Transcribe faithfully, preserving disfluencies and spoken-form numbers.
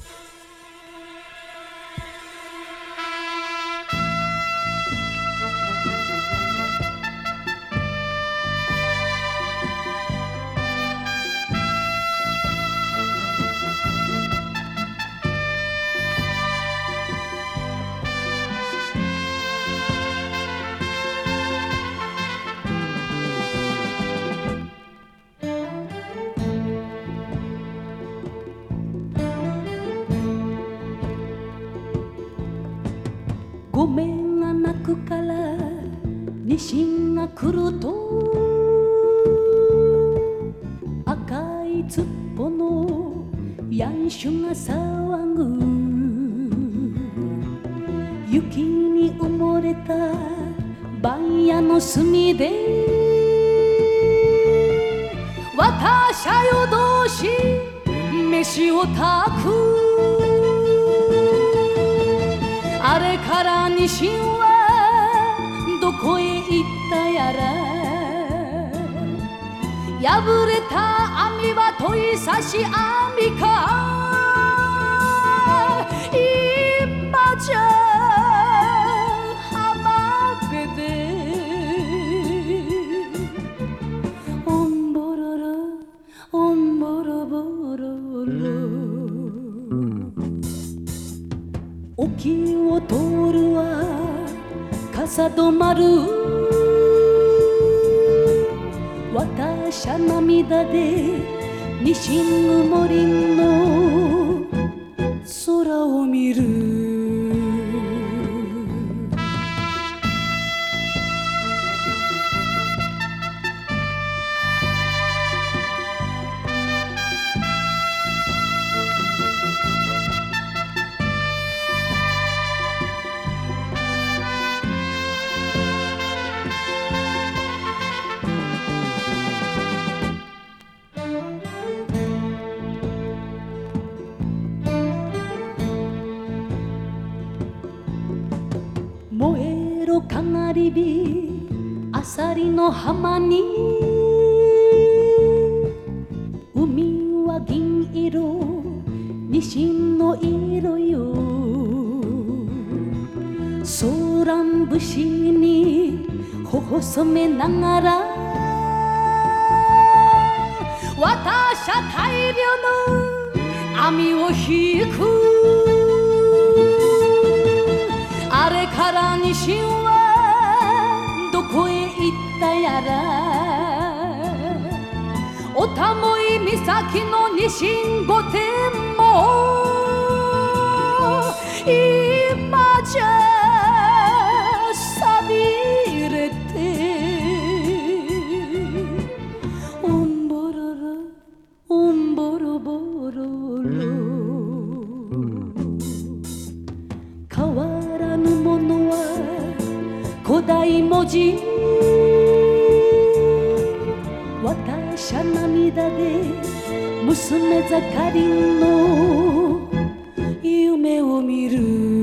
ごめんが鳴くから西が来ると赤いつっぽのヤンシュが騒ぐ雪に埋もれた番屋の隅で私は夜通し飯を炊くあれからニシンはどこへ行ったやら破れた網は問い差し網か今じゃ浜辺でオンボロロオンボロボロロ沖を通るは笠戸丸私は涙で西雲林の空を見る燃えろかがり火あさりの浜に海は銀色ニシンの色よソーラン節に微細めながら私は大量の網を引くあれからニシンはどこへ行ったやらおたもい岬のニシン御殿も今じゃ寂れてオンボロロオンボロボロロ変わらぬものは古代文字私は涙で娘盛りの夢を見る